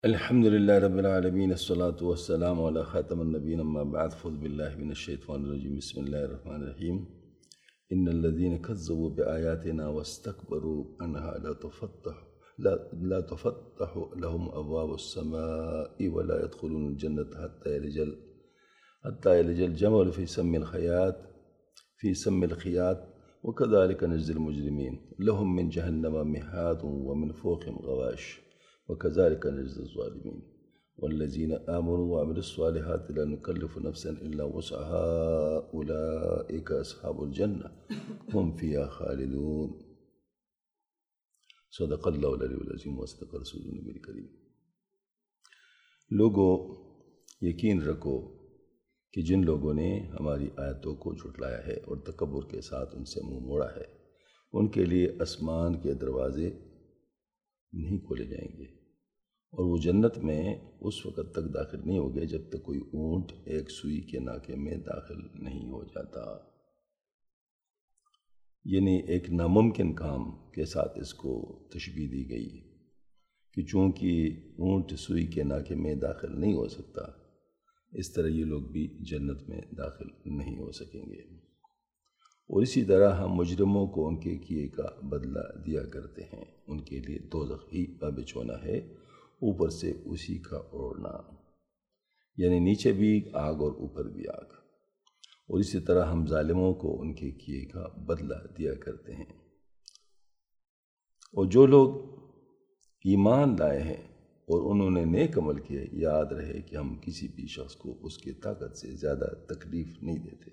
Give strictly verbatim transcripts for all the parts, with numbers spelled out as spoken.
الحمد لله رب العالمين، الصلاة والسلام على خاتم النبيين، أما بعد، فاعوذ بالله من الشيطان الرجيم. بسم الله الرحمن الرحيم. إن الذين كذبوا بآياتنا واستكبروا عنها لا تفتح لا, لا تفتح لهم أبواب السماء ولا يدخلون الجنة حتى يلج حتى يلج الجمل في سم الخياط في سم الخياط وكذلك نجزي المجرمين. لهم من جهنم مهاد ومن فوقهم غواش وكذلك نجزي الظالمين. والذين آمنوا وعملوا الصالحات لا نكلف نفسا إلا وسعها أولئك أصحاب الجنة هم فيها خالدون. صدق اللہ العلی العظیم وصدق رسول النبی الکریم. لوگوں، یقین رکھو کہ جن لوگوں نے ہماری آیتوں کو جھٹلایا ہے اور تکبر کے ساتھ ان سے منہ موڑا ہے، ان کے لیے آسمان کے دروازے نہیں کھولے جائیں گے اور وہ جنت میں اس وقت تک داخل نہیں ہوگے جب تک کوئی اونٹ ایک سوئی کے ناکے میں داخل نہیں ہو جاتا. یعنی ایک ناممکن کام کے ساتھ اس کو تشبیہ دی گئی کہ چونکہ اونٹ سوئی کے ناکے میں داخل نہیں ہو سکتا، اس طرح یہ لوگ بھی جنت میں داخل نہیں ہو سکیں گے. اور اسی طرح ہم مجرموں کو ان کے کیے کا بدلہ دیا کرتے ہیں. ان کے لیے دوزخ ہی بچھونا ہے، اوپر سے اسی کا اوڑھنا، یعنی نیچے بھی آگ اور اوپر بھی آگ. اور اسی طرح ہم ظالموں کو ان کے کیے کا بدلہ دیا کرتے ہیں. اور جو لوگ ایمان لائے ہیں اور انہوں نے نیک عمل کیے، یاد رہے کہ ہم کسی بھی شخص کو اس کی طاقت سے زیادہ تکلیف نہیں دیتے.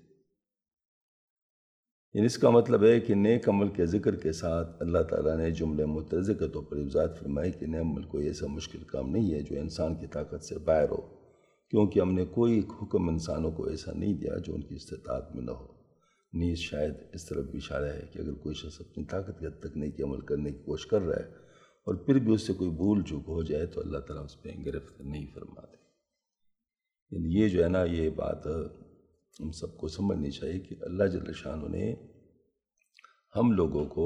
یعنی اس کا مطلب ہے کہ نیک عمل کے ذکر کے ساتھ اللہ تعالیٰ نے جملے مترجمہ کے طور پر وضاحت فرمائی کہ نیک عمل کوئی ایسا مشکل کام نہیں ہے جو انسان کی طاقت سے باہر ہو، کیونکہ ہم نے کوئی حکم انسانوں کو ایسا نہیں دیا جو ان کی استطاعت میں نہ ہو. نیز شاید اس طرف بھی اشارہ ہے کہ اگر کوئی شخص اپنی طاقت کی حد تک نیک عمل کرنے کی کوشش کر رہا ہے اور پھر بھی اس سے کوئی بھول چوک ہو جائے تو اللہ تعالیٰ اس پہ گرفت نہیں فرماتے. یعنی یہ جو ہے نا، یہ بات ہم سب کو سمجھنی چاہیے کہ اللہ جل شانہ نے ہم لوگوں کو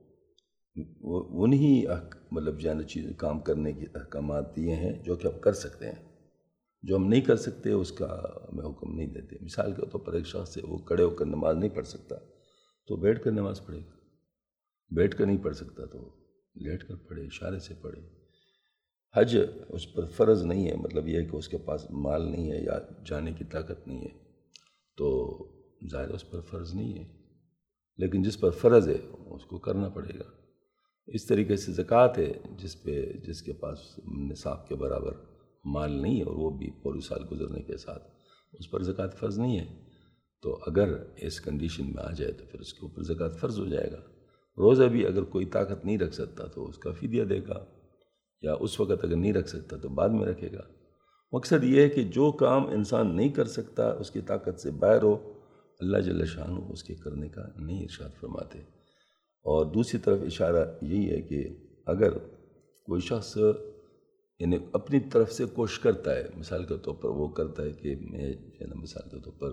انہی مطلب جانا چیز کام کرنے کے احکامات دیے ہیں جو کہ آپ کر سکتے ہیں. جو ہم نہیں کر سکتے اس کا ہمیں حکم نہیں دیتے. مثال کے طور پر ایک شخص ہے، وہ کھڑے ہو کر نماز نہیں پڑھ سکتا تو بیٹھ کر نماز پڑھے گا. بیٹھ کر نہیں پڑھ سکتا تو لیٹ کر پڑھے، اشارے سے پڑھے. حج اس پر فرض نہیں ہے، مطلب یہ ہے کہ اس کے پاس مال نہیں ہے یا جانے کی طاقت نہیں ہے تو ظاہر اس پر فرض نہیں ہے، لیکن جس پر فرض ہے اس کو کرنا پڑے گا. اس طریقے سے زکوٰۃ ہے، جس پہ جس کے پاس نصاب کے برابر مال نہیں ہے اور وہ بھی پورے سال گزرنے کے ساتھ اس پر زکوٰۃ فرض نہیں ہے، تو اگر اس کنڈیشن میں آ جائے تو پھر اس کے اوپر زکوٰۃ فرض ہو جائے گا. روزہ بھی اگر کوئی طاقت نہیں رکھ سکتا تو اس کا فدیہ دے گا، یا اس وقت اگر نہیں رکھ سکتا تو بعد میں رکھے گا. مقصد یہ ہے کہ جو کام انسان نہیں کر سکتا، اس کی طاقت سے باہر ہو، اللہ جل شانہ اس کے کرنے کا نہیں ارشاد فرماتے. اور دوسری طرف اشارہ یہی ہے کہ اگر کوئی شخص یعنی اپنی طرف سے کوشش کرتا ہے، مثال کے طور پر وہ کرتا ہے کہ میں جو ہے نا مثال کے طور پر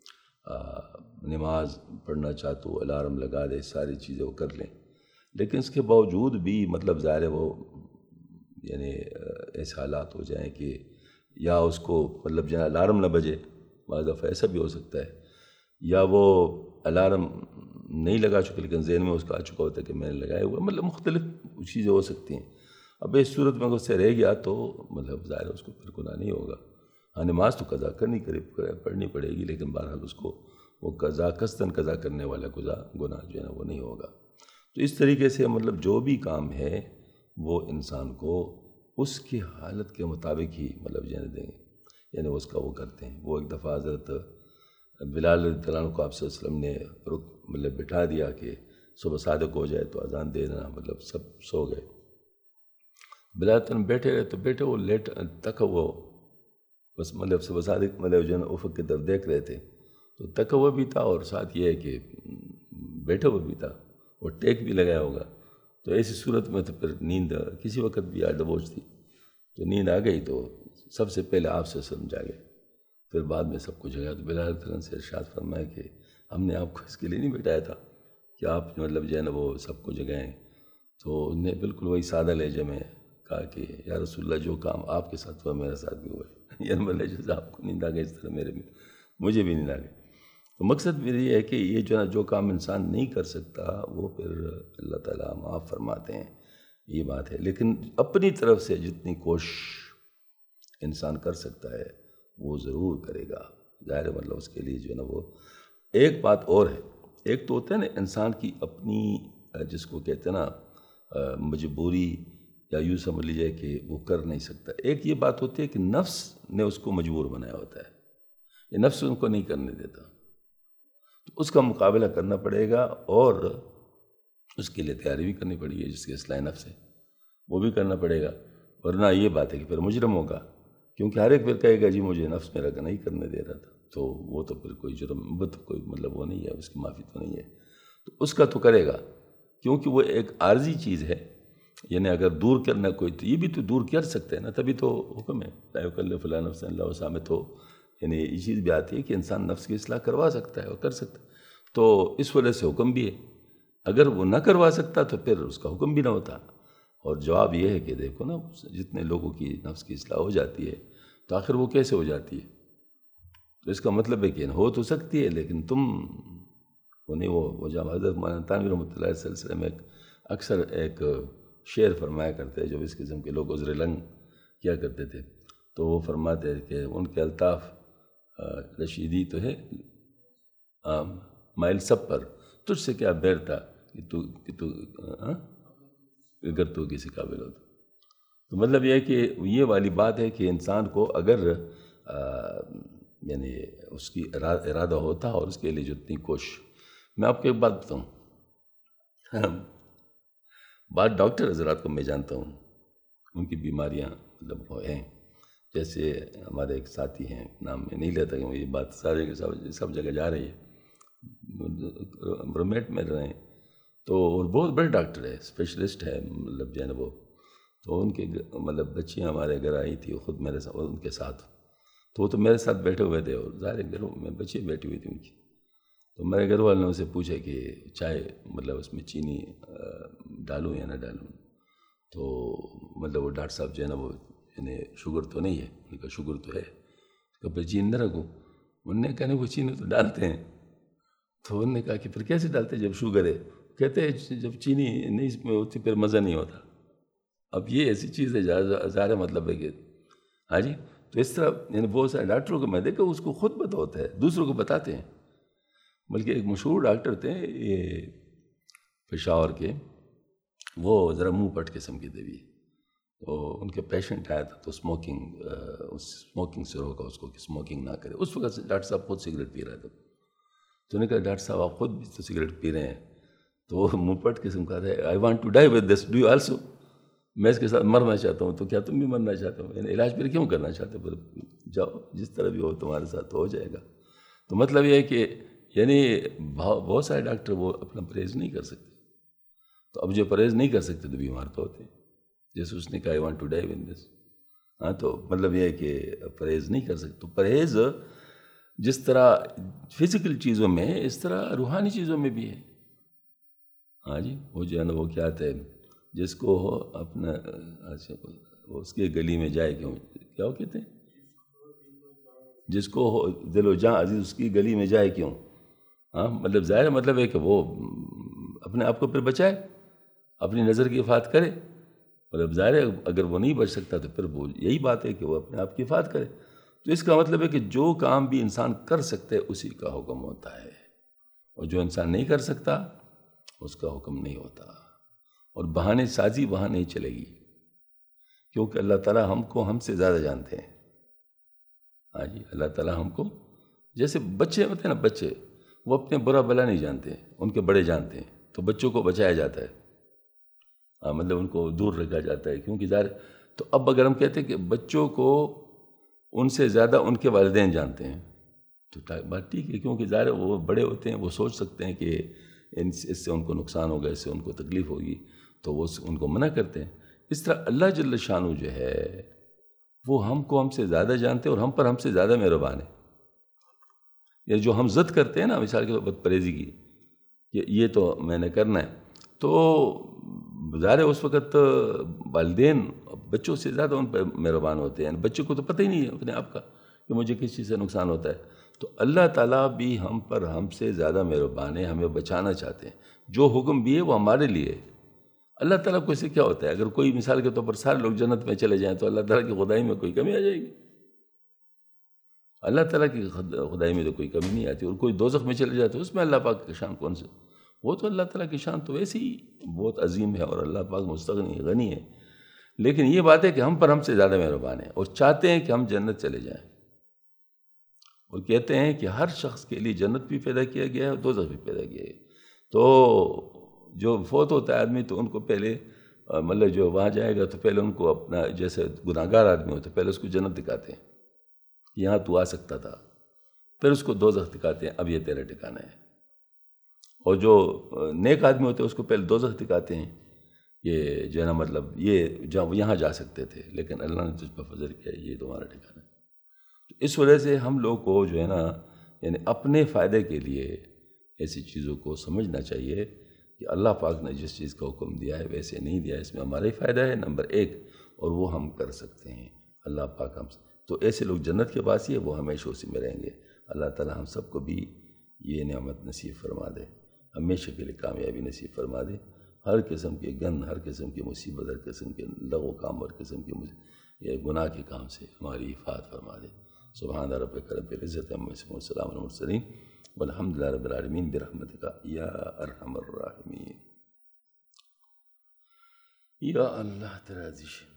نماز پڑھنا چاہتا ہوں، الارم لگا دے، ساری چیزیں وہ کر لیں، لیکن اس کے باوجود بھی مطلب ظاہر ہے وہ یعنی ایسے حالات ہو جائیں کہ یا اس کو مطلب جو ہے الارم نہ بجے، بعض دفعہ ایسا بھی ہو سکتا ہے، یا وہ الارم نہیں لگا چکے لیکن ذہن میں اس کا آ چکا ہوتا ہے کہ میں نے لگائے ہوئے، مطلب مختلف چیزیں ہو سکتی ہیں. اب اس صورت میں اس سے رہ گیا تو مطلب ظاہر اس کو پھر گناہ نہیں ہوگا. ہاں، نماز تو قضا کرنی پڑھنی پڑے گی، لیکن بہرحال اس کو وہ قضا قصداً قضا کرنے والا گناہ جو ہے نا وہ نہیں ہوگا. تو اس طریقے سے مطلب جو بھی کام ہے وہ انسان کو اس کی حالت کے مطابق ہی مطلب جانے دیں گے، یعنی اس کا وہ کرتے ہیں. وہ ایک دفعہ حضرت بلال رضی اللہ عنہ کو آپ صلی اللہ علیہ وسلم نے رک مطلب بٹھا دیا کہ صبح صادق ہو جائے تو اذان دے دینا، مطلب سب سو گئے. بلال تن بیٹھے رہے تو بیٹھے وہ لیٹ تک وہ بس مطلب صبح صادق مطلب جو ہے نا افق کی طرف دیکھ رہے تھے، تو تک ہوا بھی تھا اور ساتھ یہ ہے کہ بیٹھے ہوا بھی تھا، اور ٹیک بھی لگایا ہوگا. تو ایسی صورت میں تو پھر نیند کسی وقت بھی آ دبوچ تھی تو نیند آ گئی، تو سب سے پہلے آپ سے سمجھا گئے، پھر بعد میں سب کو جگایا. تو بلال تن سے ارشاد فرمایا کہ ہم نے آپ کو اس کے لیے نہیں بٹھایا تھا کہ آپ مطلب جو ہے نا وہ سب کو جگائیں. تو انہیں بالکل وہی سادہ لہجے میں کہا کہ یا رسول اللہ جو کام آپ کے ساتھ ہوا میرے ساتھ بھی ہوا ہے، یعنی مطلب جیسے آپ کو نیند آ گئی اس طرح میرے بھی مجھے بھی نیند آ گئی۔ تو مقصد میرا یہ ہے کہ یہ جو ہے جو کام انسان نہیں کر سکتا وہ پھر اللہ تعالیٰ معاف فرماتے ہیں، یہ بات ہے۔ لیکن اپنی طرف سے جتنی کوشش انسان کر سکتا ہے وہ ضرور کرے گا، ظاہر ہے مطلب اس کے لیے جو ہے نا وہ ایک بات اور ہے، ایک تو ہوتا ہے نا انسان کی اپنی جس کو کہتے ہیں نا مجبوری، یا یوں سمجھ لیجیے کہ وہ کر نہیں سکتا، ایک یہ بات ہوتی ہے کہ نفس نے اس کو مجبور بنایا ہوتا ہے، یہ نفس ان کو نہیں کرنے دیتا، تو اس کا مقابلہ کرنا پڑے گا اور اس کے لیے تیاری بھی کرنی پڑے گی، جس کے اصلاح نفس ہے وہ بھی کرنا پڑے گا، ورنہ یہ بات ہے کہ پھر مجرم ہوگا، کیونکہ ہر ایک پھر کہے گا جی مجھے نفس میرا نہیں کرنے دے رہا تھا، تو وہ تو پھر کوئی جرم بت کوئی مطلب وہ نہیں ہے، اس کی معافی تو نہیں ہے، تو اس کا تو کرے گا، کیونکہ وہ ایک عارضی چیز ہے، یعنی اگر دور کرنا کوئی تو یہ بھی تو دور کر سکتے ہیں نا، تبھی تو حکم ہے لا یکلف اللہ نفسا الا وسعها میں، تو یعنی یہ چیز بھی آتی ہے کہ انسان نفس کی اصلاح کروا سکتا ہے اور کر سکتا ہے، تو اس وجہ سے حکم بھی ہے، اگر وہ نہ کروا سکتا تو پھر اس کا حکم بھی نہ ہوتا۔ اور جواب یہ ہے کہ دیکھو نا جتنے لوگوں کی نفس کی اصلاح ہو جاتی ہے تو آخر وہ کیسے ہو جاتی ہے، تو اس کا مطلب ہے کہ ہو تو سکتی ہے لیکن تم وہ نہیں، وہ وہ جب حضرت مولانا تانوی رحمۃ اللہ علیہ سلسلے میں اکثر ایک شعر فرمایا کرتے جو اس قسم کے لوگ عذر لنگ کیا کرتے تھے، تو وہ فرماتے کہ ان کے الطاف رشیدی تو ہے مائل سب پر، تجھ سے کیا بیر تھا کہ تو کہ تو اگر تو کسی قابل ہو تو تو مطلب یہ ہے کہ یہ والی بات ہے کہ انسان کو اگر یعنی اس کی ارادہ ہوتا اور اس کے لیے جتنی کوشش، میں آپ کو ایک بات بتاؤں، بعض ڈاکٹر حضرات کو میں جانتا ہوں ان کی بیماریاں مطلب وہ ہیں، جیسے ہمارے ایک ساتھی ہیں، نام میں نہیں لیتا کہ یہ بات سارے کے سب سب جگہ جا رہی ہے، رومیٹ میں رہے ہیں تو اور بہت بڑے ڈاکٹر ہے، اسپیشلسٹ ہے مطلب جو ہے نا وہ، تو ان کے مطلب بچیاں ہمارے گھر آئی تھی خود میرے ساتھ ان کے ساتھ، تو وہ تو میرے ساتھ بیٹھے ہوئے تھے اور ظاہر گھروں میں بچیاں بیٹھی ہوئی تھی ان کی، تو میرے گھر والوں نے ان سے پوچھا کہ چائے مطلب اس میں چینی ڈالوں یا نہ ڈالوں، تو مطلب وہ ڈاکٹر صاحب جو ہے نا وہ یعنی شوگر تو نہیں ہے، ان کا شوگر تو ہے، کہ پھر چینی نہ رکھوں، انہوں نے کہا نہیں وہ چینی تو ڈالتے ہیں، تو انہوں نے کہا کہ پھر کیسے ڈالتے جب شوگر ہے، کہتے ہیں جب چینی نہیں اس میں ہوتی پھر مزہ نہیں ہوتا۔ اب یہ ایسی چیز ہے ظاہر مطلب ہے کہ ہاں جی، تو اس طرح یعنی بہت سارے ڈاکٹروں کو میں دیکھا اس کو خود پتہ ہوتا ہے، دوسروں کو بتاتے ہیں، بلکہ ایک مشہور ڈاکٹر تھے یہ پشاور کے، وہ ذرا منہ پٹ قسم کے تھے بھی، تو ان کے پیشنٹ آیا تھا تو اسموکنگ اسموکنگ سے روکا اس کو کہ اسموکنگ نہ کرے، اس وقت ڈاکٹر صاحب خود سگریٹ پی رہا تھا، تو انہوں نے کہا ڈاکٹر صاحب آپ خود بھی تو سگریٹ پی رہے ہیں، تو وہ منہ پٹ قسم کا تھا، I want to die with this do you also, میں اس کے ساتھ مرنا چاہتا ہوں، تو کیا تم بھی مرنا چاہتے ہو، یعنی علاج پھر کیوں کرنا چاہتے ہو، پھر جاؤ جس طرح بھی ہو تمہارے ساتھ ہو جائے گا۔ تو مطلب یہ ہے کہ یعنی بہت سارے ڈاکٹر وہ اپنا پرہیز نہیں کر سکتے، تو اب جو پرہیز نہیں کر سکتے تو بیمار تو ہوتے ہیں، جیسے اس نے کہا I want to die with this, ہاں تو مطلب یہ ہے کہ پرہیز نہیں کر سکتے، تو پرہیز جس طرح فزیکل چیزوں میں ہے اس طرح روحانی چیزوں میں بھی ہے، ہاں جی، وہ جو ہے نا وہ کیا ہے جس کو اپنا اچھا اس کے گلی میں جائے کیوں، کیا وہ کہتے ہیں جس کو دل و جاں عزیز اس کی گلی میں جائے کیوں، ہاں مطلب ظاہر مطلب ہے کہ وہ اپنے آپ کو پھر بچائے، اپنی نظر کی حفاظت کرے، مطلب ظاہر ہے اگر وہ نہیں بچ سکتا تو پھر وہ یہی بات ہے کہ وہ اپنے آپ کی حفاظت کرے، تو اس کا مطلب ہے کہ جو کام بھی انسان کر سکتے اسی کا حکم ہوتا ہے، اور جو انسان نہیں کر سکتا اس کا حکم نہیں ہوتا، اور بہانے سازی وہاں نہیں چلے گی، کیونکہ اللہ تعالیٰ ہم کو ہم سے زیادہ جانتے ہیں، ہاں جی، اللہ تعالیٰ ہم کو جیسے بچے ہوتے ہیں نا، بچے وہ اپنے برا بلا نہیں جانتے، ان کے بڑے جانتے ہیں، تو بچوں کو بچایا جاتا ہے، ہاں مطلب ان کو دور رکھا جاتا ہے، کیونکہ ظاہر تو اب اگر ہم کہتے ہیں کہ بچوں کو ان سے زیادہ ان کے والدین جانتے ہیں تو بات ٹھیک ہے، کیونکہ ظاہر وہ بڑے ہوتے ہیں، وہ سوچ سکتے ہیں کہ اس سے ان کو نقصان ہوگا، اس سے ان کو تکلیف ہوگی، تو وہ ان کو منع کرتے ہیں۔ اس طرح اللہ جل شانہ جو ہے وہ ہم کو ہم سے زیادہ جانتے ہیں اور ہم پر ہم سے زیادہ مہربان ہے، یہ جو ہم ضد کرتے ہیں نا مثال کے طور پر پرہیزی کی کہ یہ تو میں نے کرنا ہے، تو ظاہر ہے اس وقت والدین بچوں سے زیادہ ان پہ مہربان ہوتے ہیں، بچوں کو تو پتہ ہی نہیں ہے اپنے آپ کا کہ مجھے کس چیز سے نقصان ہوتا ہے۔ تو اللہ تعالیٰ بھی ہم پر ہم سے زیادہ مہربان ہے، ہمیں بچانا چاہتے ہیں، جو حکم بھی ہے وہ ہمارے لیے ہے۔ اللہ تعالیٰ کو اس سے کیا ہوتا ہے؟ اگر کوئی مثال کے طور پر سارے لوگ جنت میں چلے جائیں تو اللہ تعالیٰ کی خدائی میں کوئی کمی آ جائے گی؟ اللہ تعالیٰ کی خدائی میں تو کوئی کمی نہیں آتی، اور کوئی دوزخ میں چلے جائے تو اس میں اللہ پاک کی شان کون سے؟ وہ تو اللہ تعالیٰ کی شان تو ویسے ہی بہت عظیم ہے، اور اللہ پاک مستغنی غنی ہے، لیکن یہ بات ہے کہ ہم پر ہم سے زیادہ مہربان ہیں اور چاہتے ہیں کہ ہم جنت چلے جائیں، اور کہتے ہیں کہ ہر شخص کے لیے جنت بھی پیدا کیا گیا ہے اور دوزخ بھی پیدا کیا گیا ہے۔ تو جو فوت ہوتا ہے آدمی تو ان کو پہلے مطلب جو وہاں جائے گا تو پہلے ان کو اپنا، جیسے گناہ گار آدمی ہوتا ہے پہلے اس کو جنت دکھاتے ہیں کہ یہاں تو آ سکتا تھا، پھر اس کو دوزخ دکھاتے ہیں اب یہ تیرا ٹھکانہ ہے، اور جو نیک آدمی ہوتے ہیں اس کو پہلے دوزخ دکھاتے ہیں کہ جو ہے نا مطلب یہ جہاں یہاں جا سکتے تھے لیکن اللہ نے تجھ پر فضل کیا، یہ تمہارا ٹھکانہ ہے۔ تو اس وجہ سے ہم لوگ کو جو ہے نا یعنی اپنے فائدے کے لیے ایسی چیزوں کو سمجھنا چاہیے کہ اللہ پاک نے جس چیز کا حکم دیا ہے ویسے نہیں دیا ہے، اس میں ہمارا ہی فائدہ ہے نمبر ایک، اور وہ ہم کر سکتے ہیں، اللہ پاک ہم سے تو ایسے لوگ جنت کے پاس ہی ہے، وہ ہمیشہ اسی میں رہیں گے۔ اللہ تعالی ہم سب کو بھی یہ نعمت نصیب فرما دے، ہمیشہ کے لیے کامیابی نصیب فرما دے، ہر قسم کے گن، ہر قسم کی مصیبت، ہر قسم کے لغو کام، ہر قسم کے یہ گناہ کے کام سے ہماری حفاظت فرما دے۔ سبحان ربک رب العزت عما یصفون وسلام علی المرسلین والحمد للہ رب العالمین برحمتک یا ارحم الراحمین۔ یا اللہ تیرا عزیز